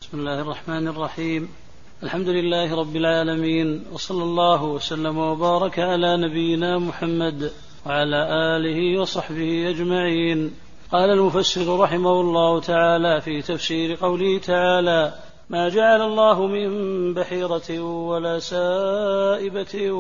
بسم الله الرحمن الرحيم. الحمد لله رب العالمين، وصلى الله وسلم وبارك على نبينا محمد وعلى آله وصحبه أجمعين. قال المفسر رحمه الله تعالى في تفسير قوله تعالى: ما جعل الله من بحيرة ولا سائبة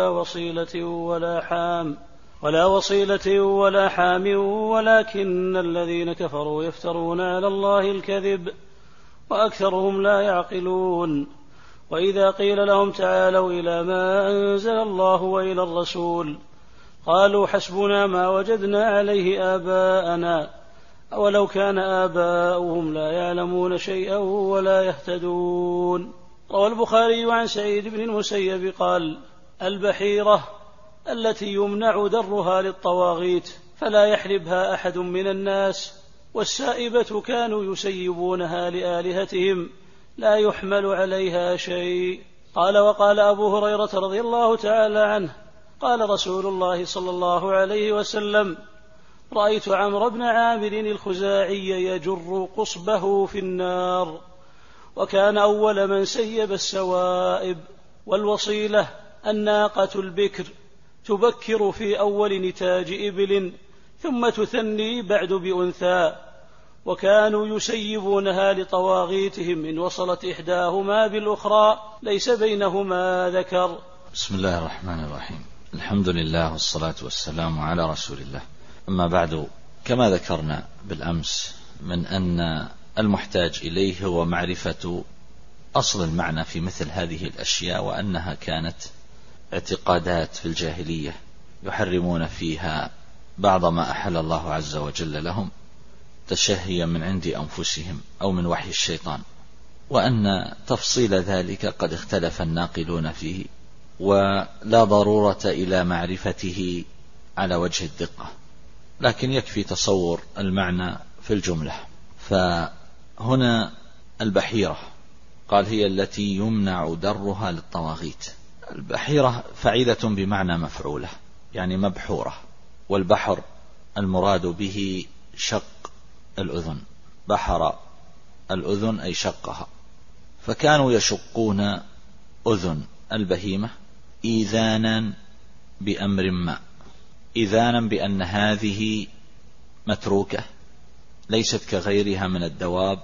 ولا وصيلة ولا حام ولكن الذين كفروا يفترون على الله الكذب وأكثرهم لا يعقلون. وإذا قيل لهم تعالوا إلى ما أنزل الله وإلى الرسول قالوا حسبنا ما وجدنا عليه آباءنا أولو كان آباؤهم لا يعلمون شيئا ولا يهتدون. روى البخاري عن سعيد بن المسيب قال: البحيرة التي يمنع درها للطواغيت فلا يحلبها أحد من الناس، والسائبة كانوا يسيبونها لآلهتهم لا يحمل عليها شيء. قال: وقال أبو هريرة رضي الله تعالى عنه: قال رسول الله صلى الله عليه وسلم: رأيت عمرو بن عامر الخزاعي يجر قصبه في النار، وكان أول من سيب السوائب. والوصيلة الناقة البكر تبكر في أول نتاج إبل ثم تثني بعد بأنثى، وكانوا يسيبونها لطواغيتهم إن وصلت إحداهما بالأخرى ليس بينهما ذكر. بسم الله الرحمن الرحيم. الحمد لله والصلاة والسلام على رسول الله. أما بعد، كما ذكرنا بالأمس من أن المحتاج إليه هو معرفة أصل المعنى في مثل هذه الأشياء، وأنها كانت اعتقادات في الجاهلية يحرمون فيها بعض ما أحل الله عز وجل لهم تشهيا من عند أنفسهم أو من وحي الشيطان، وأن تفصيل ذلك قد اختلف الناقلون فيه، ولا ضرورة إلى معرفته على وجه الدقة، لكن يكفي تصور المعنى في الجملة. فهنا البحيرة قال هي التي يمنع درها للطواغيت. البحيرة فعيلة بمعنى مفعولة، يعني مبحورة، والبحر المراد به شق الأذن، بحر الأذن أي شقها. فكانوا يشقون أذن البهيمة إيذانا بأمر ما، إيذانا بأن هذه متروكة ليست كغيرها من الدواب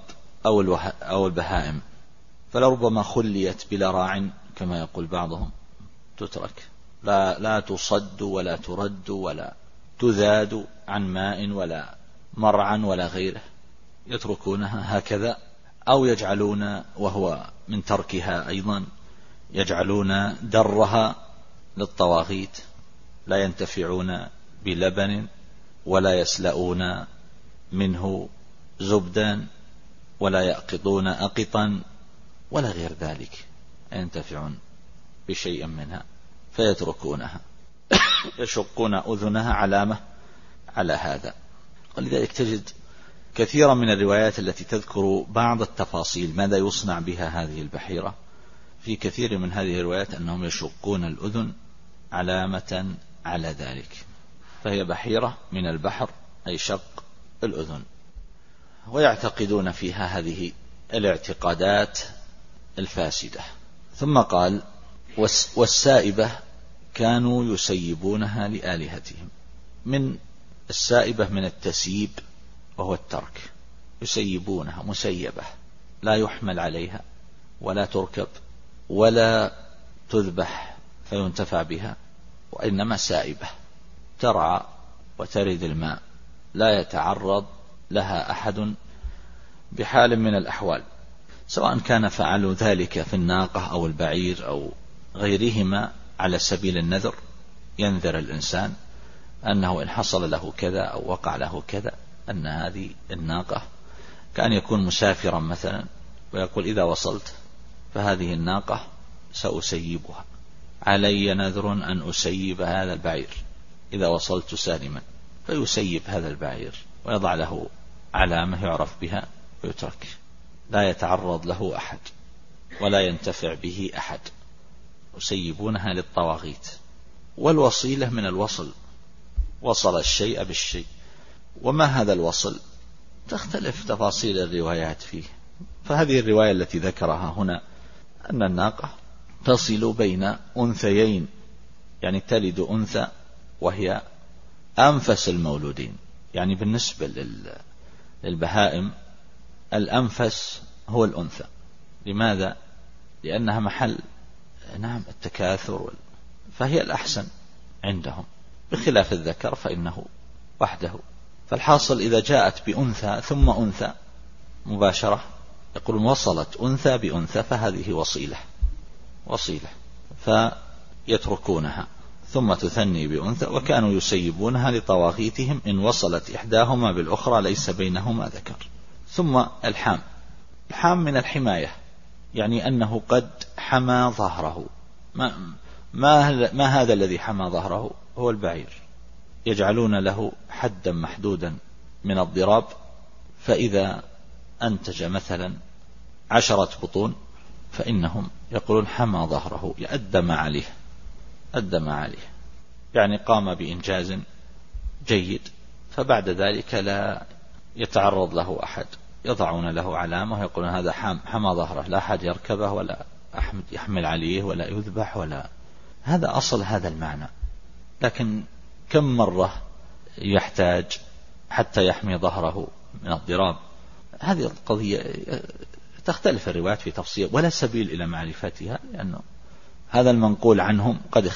أو البهائم، فلربما خليت بلا راع كما يقول بعضهم، تترك لا تصد ولا ترد ولا تذاد عن ماء ولا مرعا ولا غيره، يتركونها هكذا، أو يجعلون، وهو من تركها أيضا، يجعلون درها للطواغيت، لا ينتفعون بلبن ولا يسلؤون منه زبدا ولا يأقطون أقطا ولا غير ذلك، ينتفعون بشيء منها فيتركونها يشقون أذنها علامة على هذا. ولذلك تجد كثيرا من الروايات التي تذكر بعض التفاصيل ماذا يصنع بها هذه البحيرة. في كثير من هذه الروايات أنهم يشقون الأذن علامة على ذلك، فهي بحيرة من البحر أي شق الأذن، ويعتقدون فيها هذه الاعتقادات الفاسدة. ثم قال: والسائبة كانوا يسيبونها لآلهتهم. من السائبة من التسييب وهو الترك، يسيبونها مسيبة لا يحمل عليها ولا تركب ولا تذبح فينتفع بها، وإنما سائبة ترعى وترد الماء، لا يتعرض لها أحد بحال من الأحوال، سواء كان فعلوا ذلك في الناقة أو البعير أو غيرهما على سبيل النذر، ينذر الإنسان أنه إن حصل له كذا أو وقع له كذا، أن هذه الناقة كان يكون مسافرا مثلا ويقول: إذا وصلت فهذه الناقة سأسيبها، علي نذر أن أسيب هذا البعير إذا وصلت سالما، فيسيب هذا البعير ويضع له علامة يعرف بها ويترك، لا يتعرض له أحد ولا ينتفع به أحد، يسيبونها للطواغيت. والوصيلة من الوصل، وصل الشيء بالشيء. وما هذا الوصل؟ تختلف تفاصيل الروايات فيه، فهذه الرواية التي ذكرها هنا أن الناقة تصل بين أنثيين، يعني تلد أنثى وهي أنفس المولودين. يعني بالنسبة للبهائم الأنفس هو الأنثى. لماذا؟ لأنها محل التكاثر، فهي الأحسن عندهم، بخلاف الذكر فإنه وحده. فالحاصل إذا جاءت بأنثى ثم أنثى مباشرة يقولون وصلت أنثى بأنثى، فهذه وصيلة فيتركونها، ثم تثني بأنثى، وكانوا يسيبونها لطواغيتهم إن وصلت إحداهما بالأخرى ليس بينهما ذكر. ثم الحام من الحماية، يعني أنه قد حمى ظهره. ما هذا الذي حمى ظهره؟ هو البعير. يجعلون له حدا محدودا من الضراب، فإذا أنتج مثلا 10 بطون فإنهم يقولون حمى ظهره، أدى ما عليه، يعني قام بإنجاز جيد، فبعد ذلك لا يتعرض له أحد، يضعون له علامة ويقولون هذا حمى ظهره، لا أحد يركبه ولا أحد يحمل عليه ولا يذبح ولا. هذا أصل هذا المعنى. لكن كم مرة يحتاج حتى يحمي ظهره من الضراب؟ هذه القضية تختلف الروايات في تفصيل، ولا سبيل إلى معرفتها، لأنه هذا المنقول عنهم قد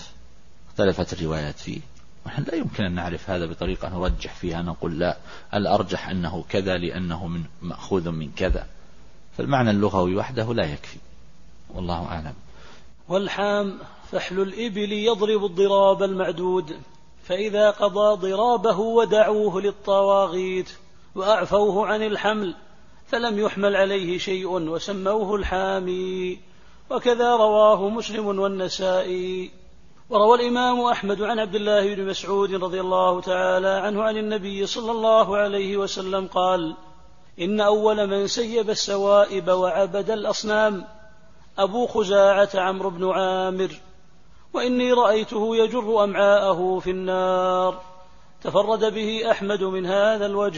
اختلفت الروايات فيه، ونحن لا يمكن أن نعرف هذا بطريقة نرجح فيها، نقول لا الأرجح أنه كذا لأنه مأخوذ من كذا. فالمعنى اللغوي وحده لا يكفي، والله أعلم. والحام فحل الإبل يضرب الضراب المعدود، فإذا قضى ضرابه ودعوه للطواغيت وأعفوه عن الحمل فلم يحمل عليه شيء وسموه الحامي. وكذا رواه مسلم والنسائي. وروى الإمام أحمد عن عبد الله بن مسعود رضي الله تعالى عنه عن النبي صلى الله عليه وسلم قال: إن أول من سيب السوائب وعبد الأصنام أبو خزاعة عمرو بن عامر، وإني رأيته يجر أمعاءه في النار. تفرد به أحمد من هذا الوجه.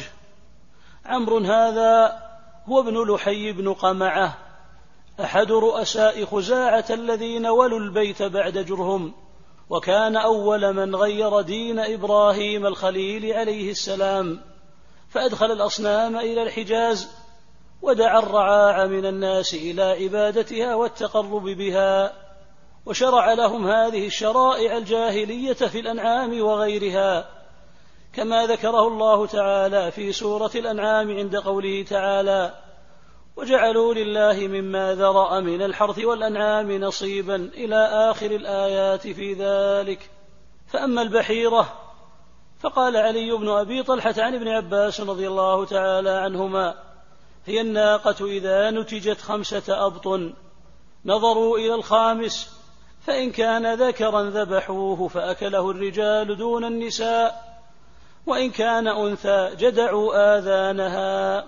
عمرو هذا هو ابن لحي بن قمعة، أحد رؤساء خزاعة الذين ولوا البيت بعد جرهم، وكان أول من غير دين إبراهيم الخليل عليه السلام، فأدخل الأصنام إلى الحجاز، ودعا الرعاع من الناس إلى عبادتها والتقرب بها، وشرع لهم هذه الشرائع الجاهلية في الأنعام وغيرها، كما ذكره الله تعالى في سورة الأنعام عند قوله تعالى: وجعلوا لله مما ذرأ من الحرث والأنعام نصيبا إلى آخر الآيات في ذلك. فأما البحيرة فقال علي بن أبي طلحة عن ابن عباس رضي الله تعالى عنهما: هي الناقة إذا نتجت 5 أبط نظروا إلى الخامس، فإن كان ذكرا ذبحوه فأكله الرجال دون النساء، وإن كان أنثى جدعوا آذانها،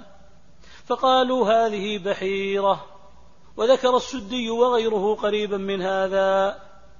فقالوا هذه بحيرة. وذكر السدي وغيره قريبا من هذا.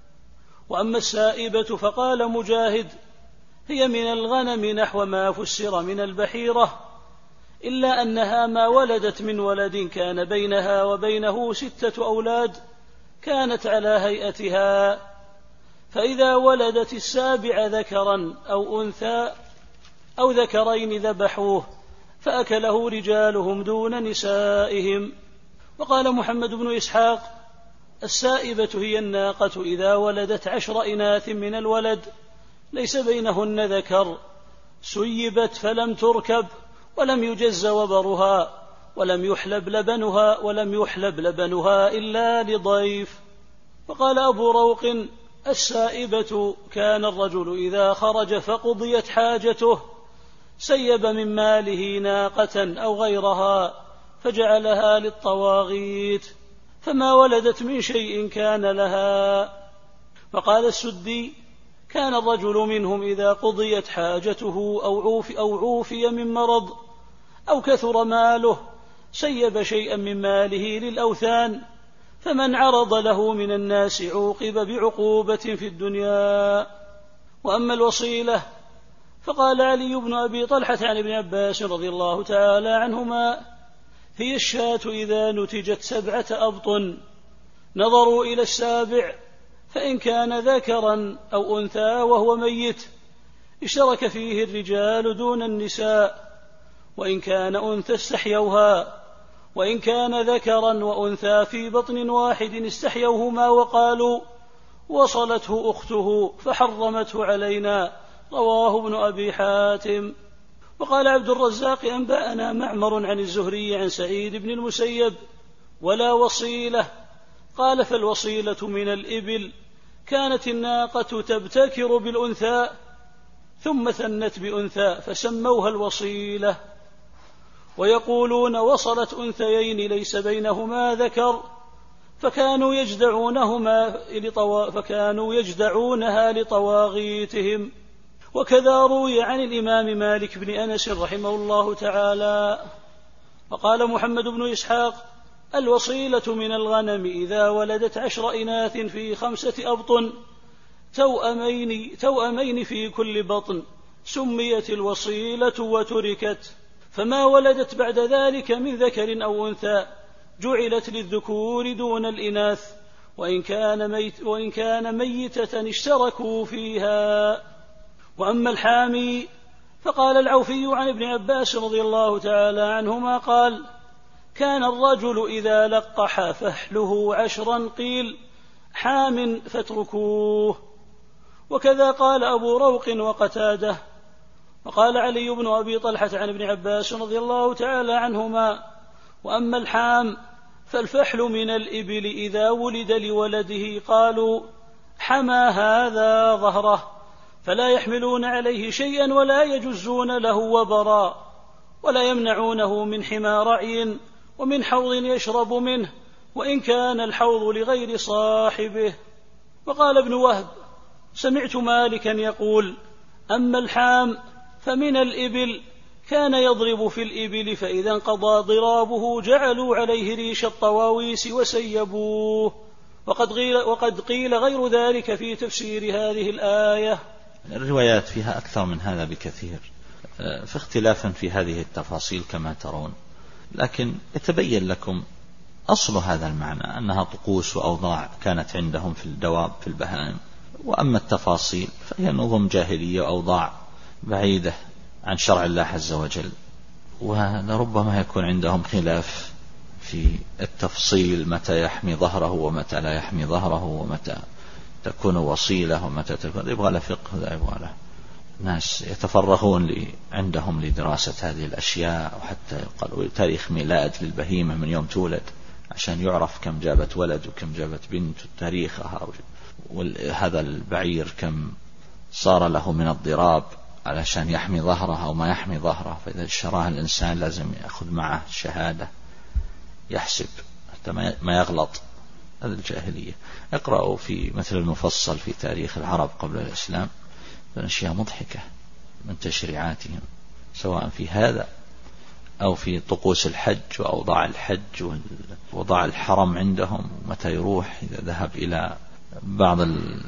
وأما السائبة فقال مجاهد: هي من الغنم نحو ما فسر من البحيرة، إلا أنها ما ولدت من ولد كان بينها وبينه 6 أولاد كانت على هيئتها، فإذا ولدت السابع ذكرا أو أنثى أو ذكرين ذبحوه فأكله رجالهم دون نسائهم. وقال محمد بن إسحاق: السائبة هي الناقة إذا ولدت 10 إناث من الولد ليس بينهن ذكر، سيبت فلم تركب ولم يجز وبرها ولم يحلب لبنها إلا لضيف. وقال أبو روق: السائبة كان الرجل إذا خرج فقضيت حاجته سيب من ماله ناقة أو غيرها فجعلها للطواغيت، فما ولدت من شيء كان لها. وقال السدي: كان الرجل منهم إذا قضيت حاجته أو عوفي من مرض أو كثر ماله سيب شيئا من ماله للأوثان، فمن عرض له من الناس عوقب بعقوبة في الدنيا. وأما الوصيلة فقال علي بن أبي طلحة عن ابن عباس رضي الله تعالى عنهما: هي الشاة إذا نتجت 7 أبطن نظروا إلى السابع، فإن كان ذكرا أو أنثى وهو ميت اشترك فيه الرجال دون النساء، وإن كان أنثى استحيوها، وإن كان ذكرا وأنثى في بطن واحد استحيوهما وقالوا وصلته أخته فحرمته علينا. رواه ابن أبي حاتم. وقال عبد الرزاق أنبأنا معمر عن الزهري عن سعيد بن المسيب ولا وصيلة. قال فالوصيلة من الإبل، كانت الناقة تبتكر بالأنثى ثم ثنت بأنثى فسموها الوصيلة. ويقولون وصلت أنثيين ليس بينهما ذكر، فكانوا يجدعونها لطواغيتهم. وكذا روي عن الإمام مالك بن أنس رحمه الله تعالى. وقال محمد بن إسحاق الوصيلة من الغنم إذا ولدت 10 إناث في 5 أبطن توأمين في كل بطن سميت الوصيلة وتركت، فما ولدت بعد ذلك من ذكر أو أنثى جعلت للذكور دون الإناث، وإن كان ميتة اشتركوا فيها. وأما الحامي فقال العوفي عن ابن عباس رضي الله تعالى عنهما قال كان الرجل إذا لقح فحله 10 قيل حام فاتركوه. وكذا قال أبو روق وقتاده. وقال علي بن أبي طلحة عن ابن عباس رضي الله تعالى عنهما وأما الحام فالفحل من الإبل إذا ولد لولده قالوا حمى هذا ظهره، فلا يحملون عليه شيئا ولا يجزون له وبرا، ولا يمنعونه من حمى رعي ومن حوض يشرب منه وإن كان الحوض لغير صاحبه. وقال ابن وهب سمعت مالكا يقول أما الحام فمن الإبل، كان يضرب في الإبل فإذا انقضى ضرابه جعلوا عليه ريش الطواويس وسيبوه. وقد قيل غير ذلك في تفسير هذه الآية. الروايات فيها أكثر من هذا بكثير، في اختلاف في هذه التفاصيل كما ترون، لكن يتبين لكم أصل هذا المعنى أنها طقوس وأوضاع كانت عندهم في الدواب في البهائم. وأما التفاصيل فهي نظم جاهلية وأوضاع بعيدة عن شرع الله عز وجل، ولربما يكون عندهم خلاف في التفصيل متى يحمي ظهره ومتى لا يحمي ظهره، ومتى تكون وصيلة ومتى تكون. يبغى له فقه، يبغى له ناس يتفرغون عندهم لدراسة هذه الأشياء، وحتى يقالوا تاريخ ميلاد للبهيمة من يوم تولد عشان يعرف كم جابت ولد وكم جابت بنت وتاريخها، وهذا البعير كم صار له من الضراب علشان يحمي ظهرها وما يحمي ظهره. فإذا اشتراها الإنسان لازم يأخذ معه شهادة يحسب حتى ما يغلط. هذا الجاهلية. اقرأوا في مثل المفصل في تاريخ العرب قبل الإسلام، أشياء مضحكة من تشريعاتهم سواء في هذا أو في طقوس الحج وأوضاع الحج ووضع الحرم عندهم متى يروح، إذا ذهب إلى بعض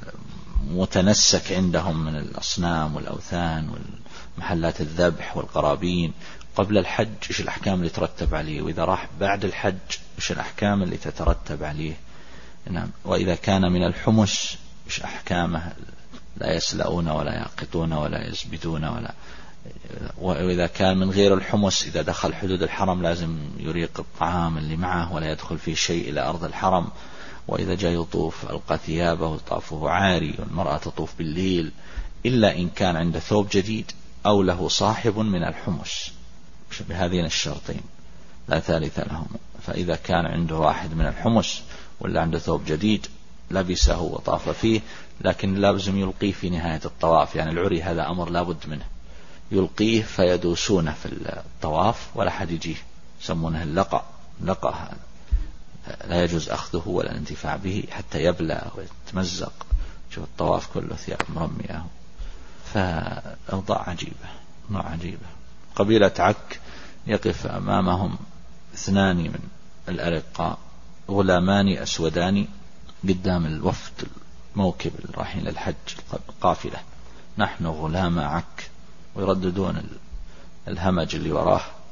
المتنسك عندهم من الأصنام والأوثان والمحلات الذبح والقرابين قبل الحج إيش الأحكام اللي ترتب عليه، وإذا راح بعد الحج إيش الأحكام اللي تترتب عليه. نعم. وإذا كان من الحمس إيش أحكامه، لا يسلؤون ولا يعقطون ولا يزبدون وإذا كان من غير الحمس إذا دخل حدود الحرم لازم يريق الطعام اللي معه ولا يدخل فيه شيء إلى أرض الحرم. وإذا جاء يطوف ألقى ثيابه وطافه عاري، والمرأة تطوف بالليل إلا إن كان عنده ثوب جديد أو له صاحب من الحمس، بهذين الشرطين لا ثالث لهم. فإذا كان عنده واحد من الحمس ولا عنده ثوب جديد لبسه وطاف فيه، لكن لازم يلقيه في نهاية الطواف. يعني العري هذا أمر لابد منه، يلقيه فيدوسونه في الطواف ولا حد يجيه، يسمونه اللقى هذا لا يجوز أخذه ولا الانتفاع به حتى يبلى ويتمزق. شوف الطواف كله ثياب مرمية. فأوضاع عجيبة، نوع عجيبة. قبيلة عك يقف أمامهم 2 من الأرقاء غلامان أسودان قدام الوفد الموكب الرايحين للحج القافلة، نحن غلام عك، ويرددون الهمج اللي وراه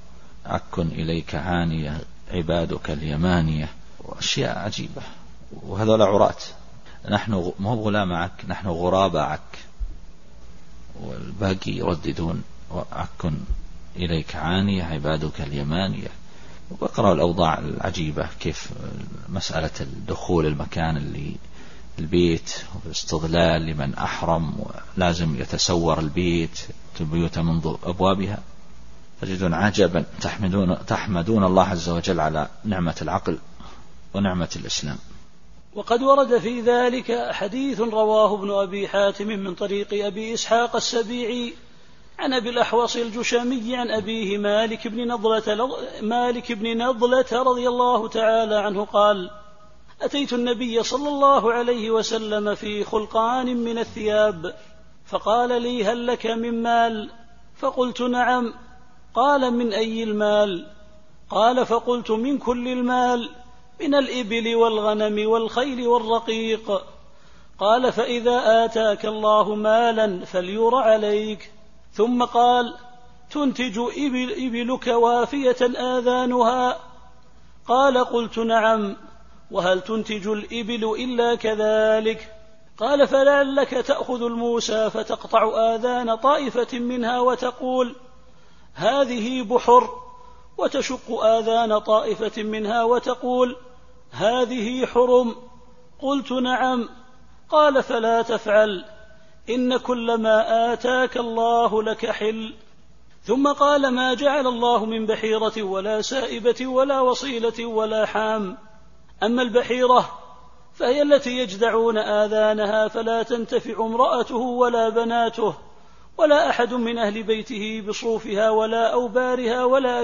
عك إليك عانية عبادك اليمانية، وأشياء عجيبة. وهذول عراة، نحن مو بغلام عك، نحن غراب عك. والباقي يرددون عك إليك عانية عبادك اليمانية. وبقرأ الأوضاع العجيبة، كيف مسألة الدخول المكان اللي البيت واستضلال لمن أحرم ولازم يتسور البيت منذ أبوابها. تجدون عجبا، تحمدون الله عز وجل على نعمة العقل ونعمة الإسلام. وقد ورد في ذلك حديث رواه ابن أبي حاتم من طريق أبي إسحاق السبيعي عن أبي الأحوص الجشامي عن أبيه مالك بن نضلة رضي الله تعالى عنه قال: أتيت النبي صلى الله عليه وسلم في خلقان من الثياب، فقال لي: هل لك من مال؟ فقلت: نعم. قال: من أي المال؟ قال: فقلت: من كل المال، من الإبل والغنم والخيل والرقيق. قال: فإذا آتاك الله مالا فلير عليك. ثم قال: تنتج إبلك وافية آذانها؟ قال: قلت: نعم. وهل تنتج الإبل إلا كذلك؟ قال: فلعلك تأخذ الموسى فتقطع آذان طائفة منها وتقول: هذه بحر، وتشق آذان طائفة منها وتقول: هذه حرم. قلت: نعم. قال: فلا تفعل، إن كل ما آتاك الله لك حل. ثم قال: ما جعل الله من بحيرة ولا سائبة ولا وصيلة ولا حام. أما البحيرة فهي التي يجدعون آذانها فلا تنتفع امرأته ولا بناته ولا أحد من أهل بيته بصوفها ولا أوبارها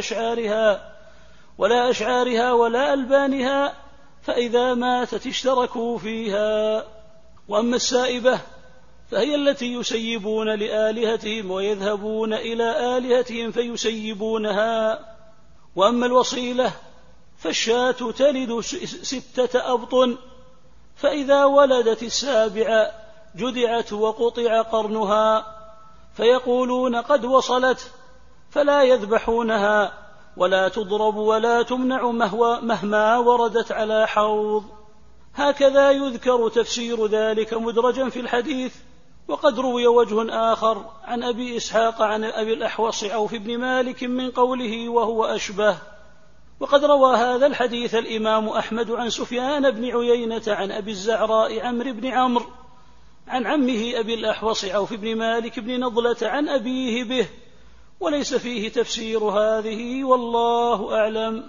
ولا أشعارها ولا ألبانها، فإذا ماتت اشتركوا فيها. وأما السائبة فهي التي يسيبون لآلهتهم ويذهبون إلى آلهتهم فيسيبونها. وأما الوصيلة فالشاة تلد 6 أبطن، فإذا ولدت 7 جدعت وقطع قرنها، فيقولون: قد وصلت، فلا يذبحونها ولا تضرب ولا تمنع مهما وردت على حوض. هكذا يذكر تفسير ذلك مدرجا في الحديث. وقد روي وجه آخر عن أبي إسحاق عن أبي الأحوص عوف بن مالك من قوله: وهو أشبه. وقد روى هذا الحديث الإمام أحمد عن سفيان بن عيينة عن أبي الزعراء عمرو بن عمرو عن عمه أبي الأحوص عوف بن مالك بن نضلة عن أبيه به، وليس فيه تفسير هذه، والله أعلم.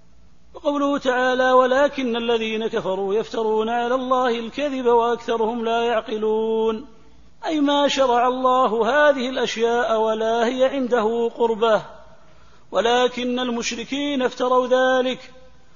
وقوله تعالى: ولكن الذين كفروا يفترون على الله الكذب وأكثرهم لا يعقلون، أي ما شرع الله هذه الأشياء ولا هي عنده قربة، ولكن المشركين افتروا ذلك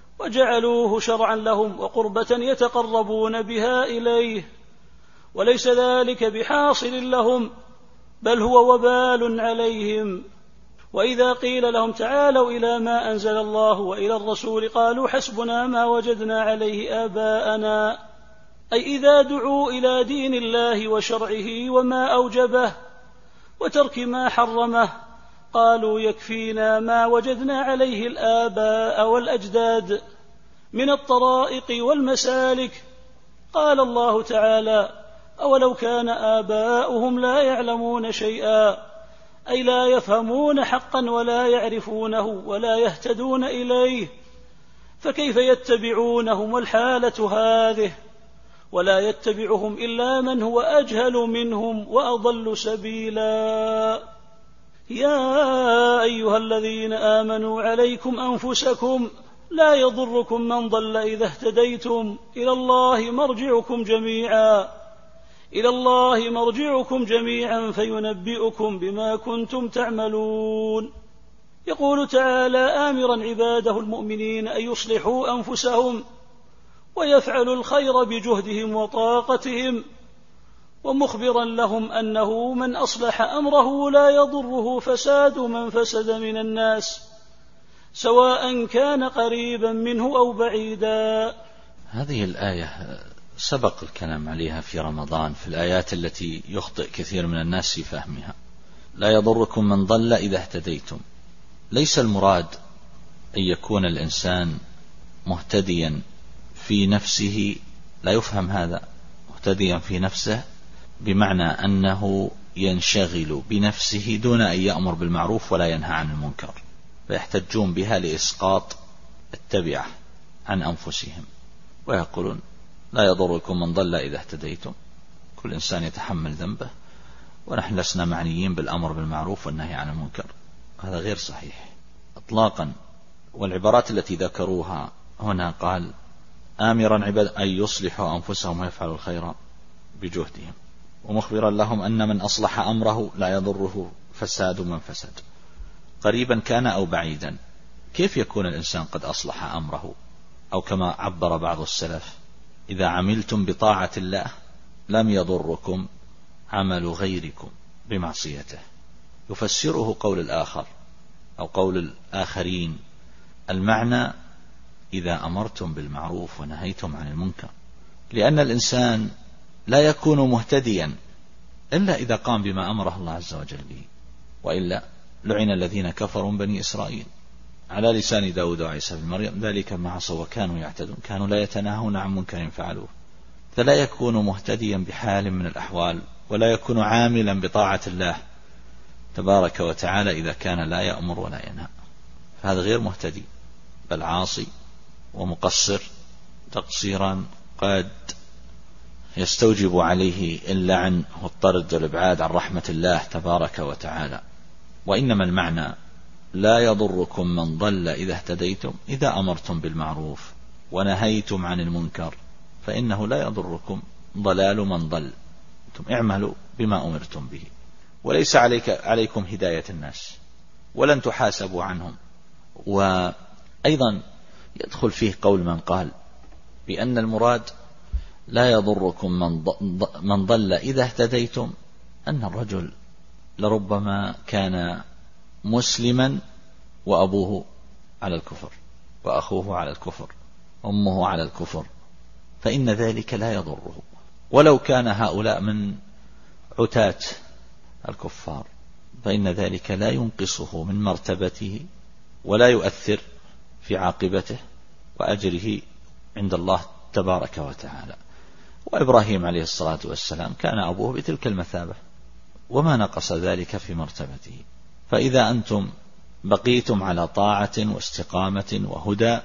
وجعلوه شرعا لهم وقربة يتقربون بها إليه، وليس ذلك بحاصل لهم، بل هو وبال عليهم. وإذا قيل لهم: تعالوا إلى ما أنزل الله وإلى الرسول، قالوا: حسبنا ما وجدنا عليه آباءنا، أي إذا دعوا إلى دين الله وشرعه وما أوجبه وترك ما حرمه، قالوا: يكفينا ما وجدنا عليه الآباء والأجداد من الطرائق والمسالك. قال الله تعالى: أولو كان آباؤهم لا يعلمون شيئا، أي لا يفهمون حقا ولا يعرفونه ولا يهتدون إليه، فكيف يتبعونهم والحالة هذه؟ ولا يتبعهم إلا من هو أجهل منهم وأضل سبيلا. يا أيها الذين آمنوا عليكم أنفسكم لا يضركم من ضل إذا اهتديتم، إلى الله مرجعكم جميعا فينبئكم بما كنتم تعملون. يقول تعالى آمرا عباده المؤمنين أن يصلحوا أنفسهم ويفعلوا الخير بجهدهم وطاقتهم، ومخبرا لهم أنه من أصلح أمره لا يضره فساد من فسد من الناس، سواء كان قريبا منه أو بعيدا. هذه الآية سبق الكلام عليها في رمضان، في الآيات التي يخطئ كثير من الناس في فهمها. لا يضركم من ضل إذا اهتديتم، ليس المراد أن يكون الإنسان مهتديا في نفسه، لا يفهم هذا. مهتديا في نفسه بمعنى أنه ينشغل بنفسه دون أن يأمر بالمعروف ولا ينهى عن المنكر، فيحتجون بها لإسقاط التبعة عن أنفسهم، ويقولون لا يضركم من ضل إذا اهتديتم. كل إنسان يتحمل ذنبه، ونحن لسنا معنيين بالأمر بالمعروف والنهي عن المنكر. هذا غير صحيح إطلاقا. والعبارات التي ذكروها هنا قال آمرا عباد أن يصلحوا أنفسهم ويفعلوا الخير بجهدهم، ومخبرا لهم أن من أصلح أمره لا يضره فساد من فسد، قريبا كان أو بعيدا. كيف يكون الإنسان قد أصلح أمره؟ أو كما عبر بعض السلف: إذا عملتم بطاعة الله لم يضركم عمل غيركم بمعصيته. يفسره قول الآخر أو قول الآخرين، المعنى إذا أمرتم بالمعروف ونهيتم عن المنكر، لأن الإنسان لا يكون مهتديا إلا إذا قام بما أمره الله عز وجل به، وإلا لعن الذين كفروا من بني إسرائيل على لسان داود وعيسى بن مريم ذلك ما عصوا وكانوا يعتدون كانوا لا يتناهون عن منكر فعلوه. فلا يكون مهتديا بحال من الأحوال، ولا يكون عاملا بطاعة الله تبارك وتعالى إذا كان لا يأمر ولا ينهى، فهذا غير مهتدي، بل عاصي ومقصر تقصيرا قد يستوجب عليه اللعن والطرد والإبعاد عن رحمة الله تبارك وتعالى. وإنما المعنى لا يضركم من ضل إذا اهتديتم، إذا أمرتم بالمعروف ونهيتم عن المنكر فإنه لا يضركم ضلال من ضل، أنتم اعملوا بما أمرتم به، وليس عليكم هداية الناس، ولن تحاسبوا عنهم. وأيضا يدخل فيه قول من قال بأن المراد لا يضركم من ضل إذا اهتديتم، أن الرجل لربما كان مسلما وأبوه على الكفر وأخوه على الكفر أمه على الكفر، فإن ذلك لا يضره، ولو كان هؤلاء من عتاة الكفار فإن ذلك لا ينقصه من مرتبته ولا يؤثر في عاقبته وأجره عند الله تبارك وتعالى. وإبراهيم عليه الصلاة والسلام كان أبوه بتلك المثابة وما نقص ذلك في مرتبته. فإذا أنتم بقيتم على طاعة واستقامة وهدى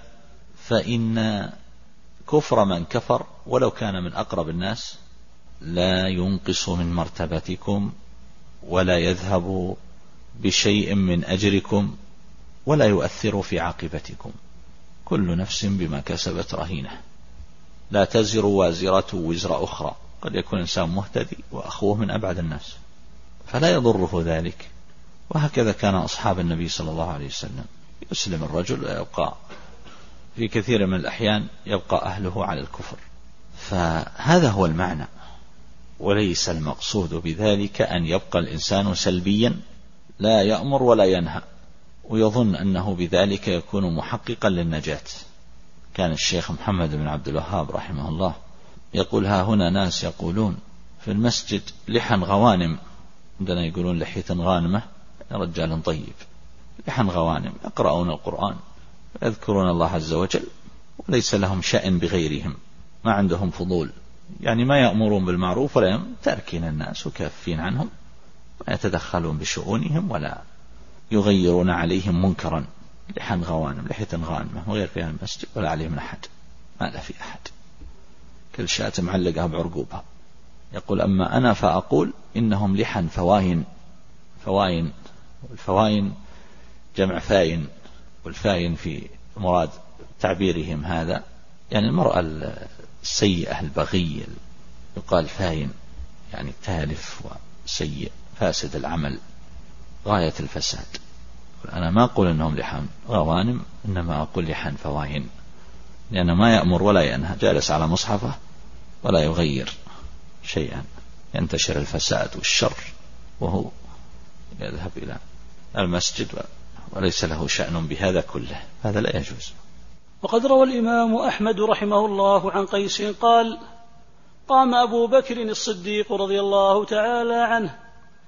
فإن كفر من كفر ولو كان من أقرب الناس لا ينقص من مرتبتكم ولا يذهب بشيء من أجركم ولا يؤثر في عاقبتكم. كل نفس بما كسبت رهينة، لا تزر وازرة وزر أخرى. قد يكون إنسان مهتدي وأخوه من أبعد الناس فلا يضره ذلك. وهكذا كان أصحاب النبي صلى الله عليه وسلم، يسلم الرجل ويبقى في كثير من الأحيان يبقى أهله على الكفر. فهذا هو المعنى، وليس المقصود بذلك أن يبقى الإنسان سلبيا لا يأمر ولا ينهى ويظن أنه بذلك يكون محققا للنجاة. كان الشيخ محمد بن عبد الوهاب رحمه الله يقول: ها هنا ناس يقولون في المسجد لحن غوانم، عندنا يقولون لحية غانمة، رجال طيب، لحن غوانم، يقرؤون القرآن ويذكرون الله عز وجل وليس لهم شأن بغيرهم، ما عندهم فضول، يعني ما يأمرون بالمعروف ولا تاركين الناس وكافين عنهم، ما يتدخلون بشؤونهم ولا يغيرون عليهم منكرا. لحن غوانم، لحية غانمة، وغير فيها المسجد ولا عليه من أحد، ما لا في أحد، كل شاة معلقها بعرقوبها. يقول: أما أنا فأقول إنهم لحن فواين. فواين، والفواين جمع فاين، والفاين في مراد تعبيرهم هذا يعني المرأة السيئة البغي يقال فاين، يعني تالف وسيء فاسد العمل غاية الفساد. أنا ما أقول إنهم لحن غوانم، إنما أقول لحن فواين، لأن ما يأمر ولا ينهى، جالس على مصحفه ولا يغير شيئا، ينتشر الفساد والشر وهو يذهب إلى المسجد وليس له شأن بهذا كله، هذا لا يجوز. وقد روى الإمام أحمد رحمه الله عن قيس قال: قام أبو بكر الصديق رضي الله تعالى عنه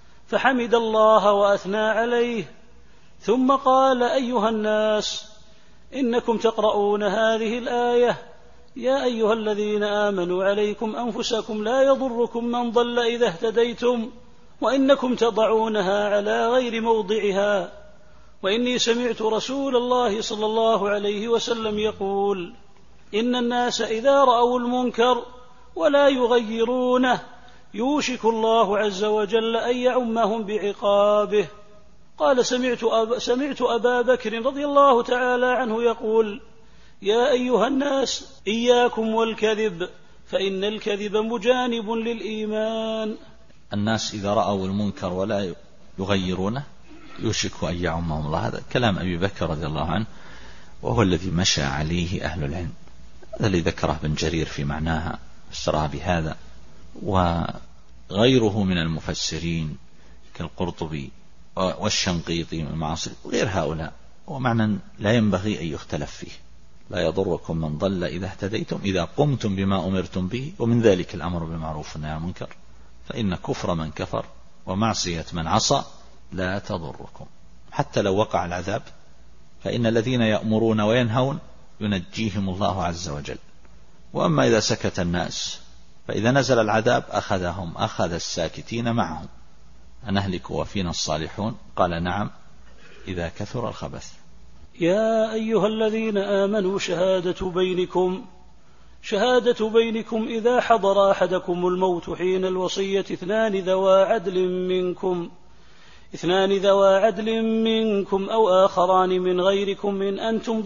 فحمد الله وأثنى عليه، ثم قال: أيها الناس، إنكم تقرؤون هذه الآية: يا أيها الذين آمنوا عليكم أنفسكم لا يضركم من ضل إذا اهتديتم، وإنكم تضعونها على غير موضعها. وإني سمعت رسول الله صلى الله عليه وسلم يقول: إن الناس إذا رأوا المنكر ولا يغيرونه يوشك الله عز وجل أن يعمهم بعقابه. قال: سمعت أبا بكر رضي الله تعالى عنه يقول: يا أيها الناس إياكم والكذب، فإن الكذب مجانب للإيمان. الناس إذا رأوا المنكر ولا يغيرونه يوشك أن يعمهم الله. هذا كلام أبي بكر رضي الله عنه، وهو الذي مشى عليه أهل العلم. هذا الذي ذكره ابن جرير في معناها، فسرها بهذا، وغيره من المفسرين كالقرطبي والشنقيطي والمعاصري وغير هؤلاء، ومعنى لا ينبغي أن يختلف فيه: لا يضركم من ضل إذا اهتديتم إذا قمتم بما أمرتم به، ومن ذلك الأمر بالمعروف والنهي عن المنكر، فإن كفر من كفر ومعصية من عصى لا تضركم حتى لو وقع العذاب، فإن الذين يأمرون وينهون ينجيهم الله عز وجل. وأما إذا سكت الناس فإذا نزل العذاب أخذهم أخذ الساكتين معهم. أنهلك وفينا الصالحون؟ قال: نعم، إذا كثر الخبث. يا أيها الذين آمنوا شهادة بينكم إذا حضر أحدكم الموت حين الوصية اثنان ذوا عدل منكم أو آخران من غيركم إن أنتم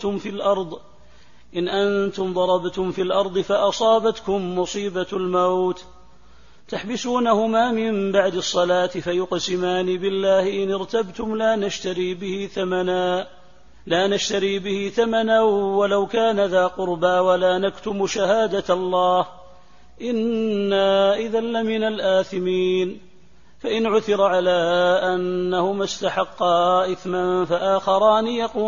ضربتم في الأرض فأصابتكم مصيبة الموت تحبسونهما من بعد الصلاة فيقسمان بالله إن ارتبتم لا نشتري به ثمنا ولو كان ذا قربى ولا نكتم شهادة الله إنا إذا لمن الآثمين. فإن عثر على أنهما استحقا إثما فآخران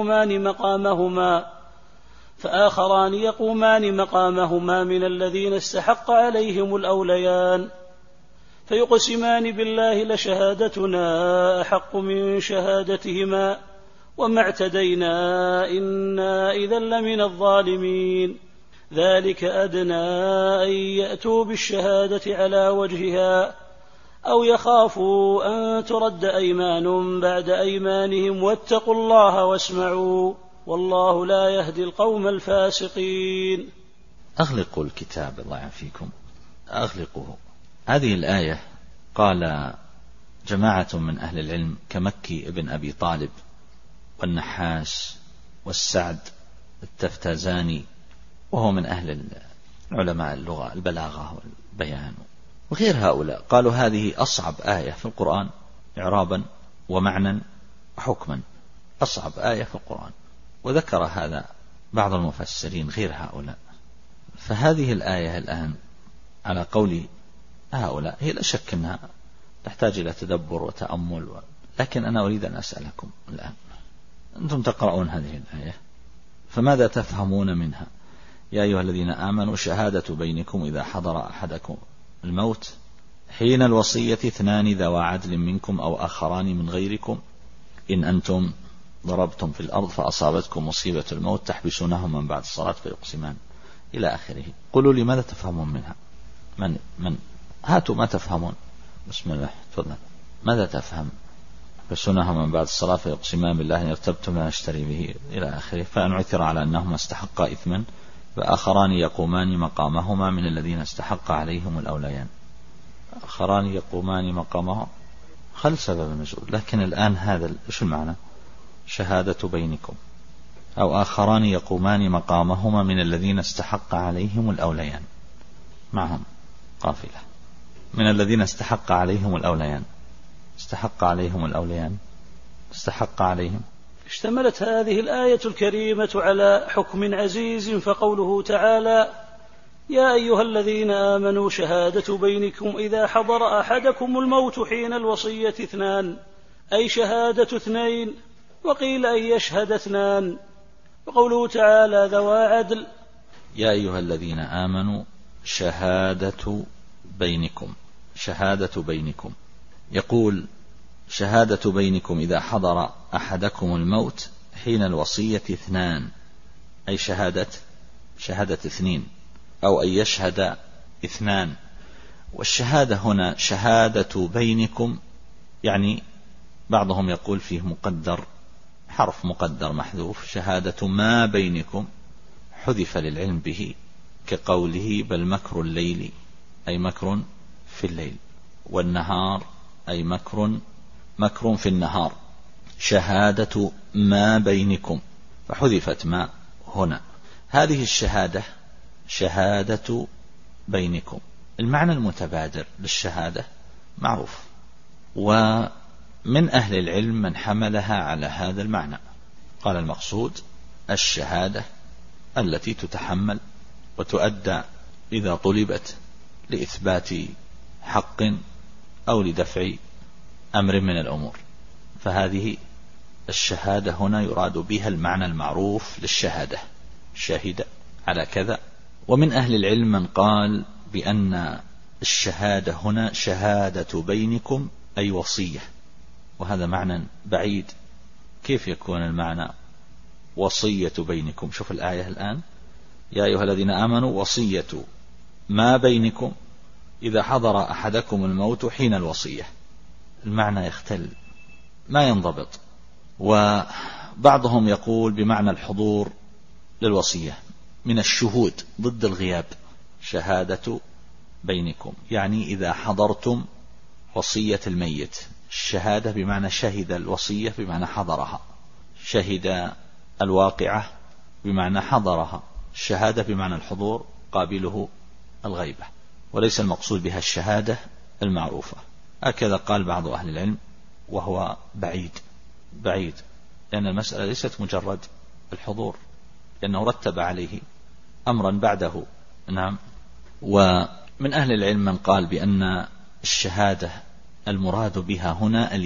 يقومان مقامهما من الذين استحق عليهم الأوليان فيقسمان بالله لشهادتنا أحق من شهادتهما وما اعتدينا إنا إذا لمن الظالمين. ذلك أدنى أن يأتوا بالشهادة على وجهها أو يخافوا أن ترد أيمان بعد أيمانهم واتقوا الله واسمعوا والله لا يهدي القوم الفاسقين. أغلقوا الكتاب الله يعافيكم، أغلقوه. هذه الآية قال جماعة من أهل العلم كمكي ابن أبي طالب والنحاس والسعد التفتازاني، وهو من أهل علماء اللغة البلاغة والبيان، وغير هؤلاء، قالوا هذه أصعب آية في القرآن إعرابا ومعنى وحكما، أصعب آية في القرآن. وذكر هذا بعض المفسرين غير هؤلاء. فهذه الآية الآن على قول هؤلاء هي لا شك أنها تحتاج إلى تدبر وتأمل، لكن أنا أريد أن أسألكم الآن، أنتم تقرؤون هذه الآية فماذا تفهمون منها؟ يا أيها الذين آمنوا شهادة بينكم إذا حضر أحدكم الموت حين الوصية اثنان ذوا عدل منكم أو آخران من غيركم إن أنتم ضربتم في الأرض فأصابتكم مصيبة الموت تحبسونهم من بعد الصلاة فيقسمان إلى آخره. قولوا لي ماذا تفهمون منها؟ من هاتوا ما تفهمون. بسم الله، تفضل. ماذا تفهم؟ يحبسونهم من بعد الصلاة فيقسمان بالله إن ارتبتم لا نشتري به إلى آخره. فإن عثر على أنهما استحقا إثما فآخران يقومان مقامهما من الذين استحق عليهم الأوليان. آخران يقومان مقامهما خل سبب النزول، لكن الآن هذا إيش المعنى؟ شهادة بينكم أو آخران يقومان مقامهما من الذين استحق عليهم الأوليان، معهم قافلة من الذين استحق عليهم الأوليان. استحق عليهم الأوليان، استحق عليهم. اشتملت هذه الآية الكريمة على حكم عزيز، فقوله تعالى: يا أيها الذين آمنوا شهادة بينكم إذا حضر أحدكم الموت حين الوصية اثنان، أي شهادة اثنين، وقيل أن يشهد اثنان. وقوله تعالى: ذوا عدل. يا أيها الذين آمنوا شهادة بينكم، شهادة بينكم. يقول: شهادة بينكم إذا حضر أحدكم الموت حين الوصية 2 أي شهادة 2 أو أن يشهد 2. والشهادة هنا شهادة بينكم، يعني بعضهم يقول فيه مقدر، حرف مقدر محذوف، شهادة ما بينكم حذف للعلم به، كقوله بل مكر الليل أي مكر في الليل، والنهار أي مكر في النهار. شهادة ما بينكم فحذفت ما هنا. هذه الشهادة شهادة بينكم. المعنى المتبادر للشهادة معروف، ومن أهل العلم من حملها على هذا المعنى، قال المقصود الشهادة التي تتحمل وتؤدى إذا طلبت لإثبات حق أو لدفع أمر من الأمور، فهذه الشهادة هنا يراد بها المعنى المعروف للشهادة، شهد على كذا. ومن أهل العلم من قال بأن الشهادة هنا شهادة بينكم أي وصية، وهذا معنى بعيد. كيف يكون المعنى وصية بينكم؟ شوف الآية الآن، يا أيها الذين آمنوا وصية ما بينكم إذا حضر أحدكم الموت حين الوصية. المعنى يختل، ما ينضبط. وبعضهم يقول بمعنى الحضور للوصية من الشهود ضد الغياب، شهادة بينكم يعني إذا حضرتم وصية الميت. الشهادة بمعنى شهد الوصية بمعنى حضرها، شهد الواقعة بمعنى حضرها. الشهادة بمعنى الحضور قابله الغيبة، وليس المقصود بها الشهادة المعروفة. هكذا قال بعض أهل العلم، وهو بعيد، لأن المسألة ليست مجرد الحضور، لأنه رتب عليه أمرا بعده. نعم. ومن أهل العلم من قال بأن الشهادة المراد بها هنا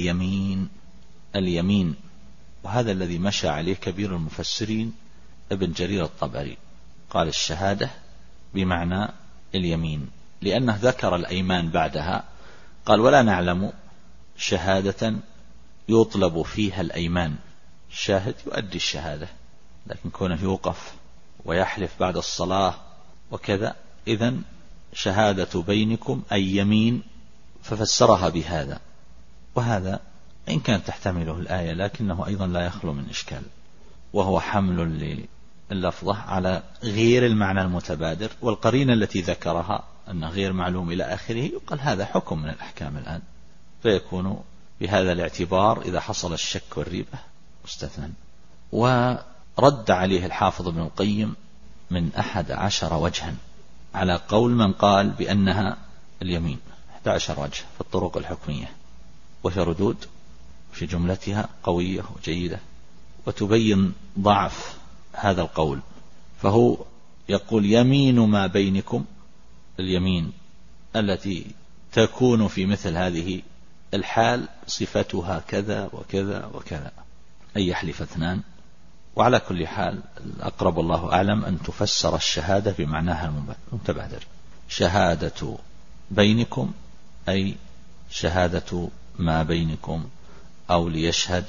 اليمين، وهذا الذي مشى عليه كبير المفسرين ابن جرير الطبري، قال الشهادة بمعنى اليمين، لأنه ذكر الأيمان بعدها، قال ولا نعلم شهادة يطلب فيها الأيمان. الشاهد يؤدي الشهادة، لكن كونه يوقف ويحلف بعد الصلاة وكذا، إذن شهادة بينكم أي يمين، ففسرها بهذا. وهذا إن كانت تحتمله الآية لكنه أيضا لا يخلو من إشكال، وهو حمل لللفظة على غير المعنى المتبادر، والقرينة التي ذكرها أن غير معلوم إلى آخره، يقال هذا حكم من الأحكام الآن، فيكون بهذا الاعتبار إذا حصل الشك والريبة مستثنى. ورد عليه الحافظ ابن القيم من 11 وجها على قول من قال بأنها اليمين، 11 وجه في الطرق الحكمية، وهي ردود في جملتها قوية وجيدة وتبين ضعف هذا القول. فهو يقول يمين ما بينكم، اليمين التي تكون في مثل هذه الحال صفتها كذا وكذا وكذا، أي يحلف 2. وعلى كل حال الأقرب الله أعلم أن تفسر الشهادة بمعناها المتبادر، شهادة بينكم أي شهادة ما بينكم، أو ليشهد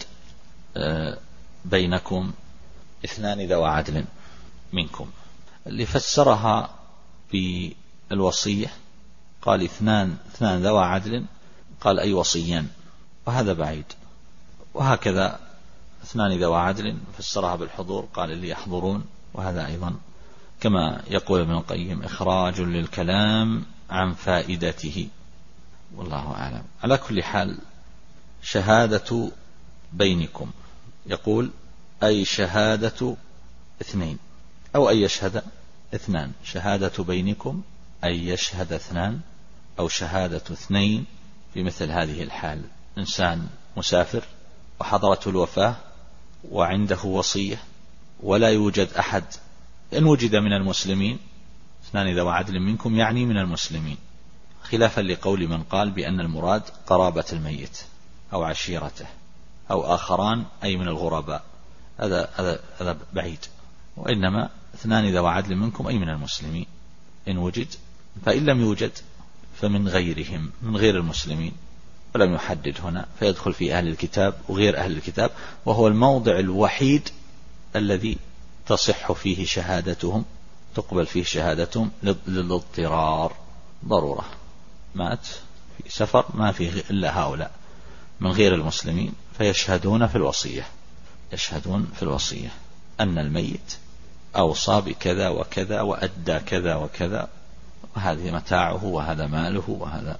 بينكم 2 ذوى عدل منكم. اللي فسرها بالوصية قال 2 ذوى عدل، قال أي وصيان، وهذا بعيد. وهكذا 2 ذوى عدل فسرها بالحضور، قال اللي يحضرون، وهذا أيضا كما يقول ابن القيم إخراج للكلام عن فائدته، والله أعلم. على كل حال شهادة بينكم يقول أي شهادة 2 أو أن يشهد 2، شهادة بينكم أي يشهد 2 أو شهادة 2 في مثل هذه الحال. إنسان مسافر وحضرته الوفاة وعنده وصية ولا يوجد أحد، إن وجد من المسلمين 2 ذوى عدل منكم يعني من المسلمين، خلافا لقول من قال بأن المراد قرابة الميت أو عشيرته أو آخران أي من الغرباء، هذا بعيد. وإنما 2 ذوى عدل منكم أي من المسلمين إن وجد، فإن لم يوجد فمن غيرهم من غير المسلمين، ولم يحدد هنا، فيدخل في أهل الكتاب وغير أهل الكتاب، وهو الموضع الوحيد الذي تصح فيه شهادتهم، تقبل فيه شهادتهم للاضطرار، ضرورة، مات في سفر ما فيه إلا هؤلاء من غير المسلمين، فيشهدون في الوصية، يشهدون في الوصية أن الميت أوصى بكذا وكذا وأدى كذا وكذا، وهذه متاعه وهذا ماله وهذا.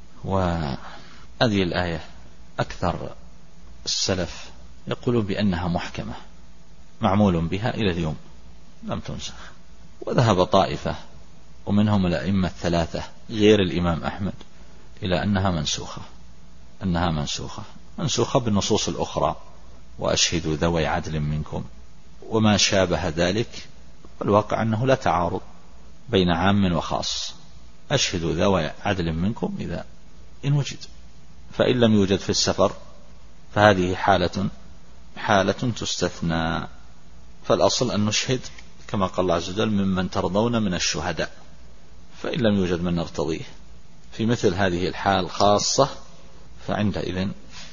وهذه الآية أكثر السلف يقولون بأنها محكمة معمول بها إلى اليوم لم تنسخ. وذهب طائفة ومنهم الأئمة الثلاثة غير الإمام أحمد إلى أنها منسوخة، أنها منسوخة بالنصوص الأخرى، وأشهدوا ذوي عدل منكم وما شابه ذلك. والواقع أنه لا تعارض بين عام وخاص، أشهدوا ذوي عدل منكم إذا إن وجد، فإن لم يوجد في السفر فهذه حالة تستثنى. فالأصل أن نشهد كما قال الله عز وجل ممن ترضون من الشهداء، فإن لم يوجد من نرتضيه في مثل هذه الحال خاصة فعندئذ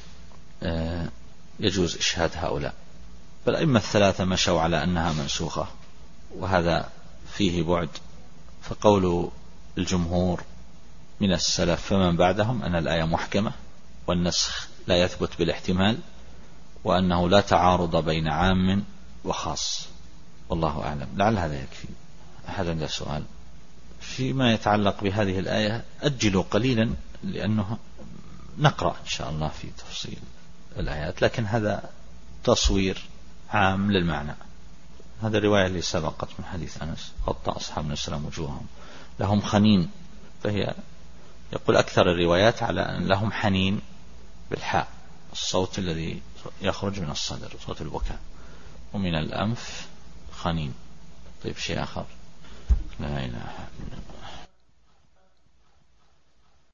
يجوز إشهاد هؤلاء. فالأئمة الثلاثة مشوا على أنها منسوخة، وهذا فيه بعد. فقول الجمهور من السلف فمن بعدهم أن الآية محكمة والنسخ لا يثبت بالاحتمال، وأنه لا تعارض بين عام وخاص، والله أعلم. لعل هذا يكفي. أحد عنده سؤال فيما يتعلق بهذه الآية؟ أجلوا قليلا لأنه نقرأ إن شاء الله في تفصيل الآيات، لكن هذا تصوير عام للمعنى. هذا الرواية اللي سبقت من حديث أنس غطى أصحاب النبي صلى الله عليه وسلم وجوههم لهم خنين، فهي يقول أكثر الروايات على أن لهم حنين بالحاء، الصوت الذي يخرج من الصدر، صوت البكاء، ومن الأنف خنين. طيب شيء آخر.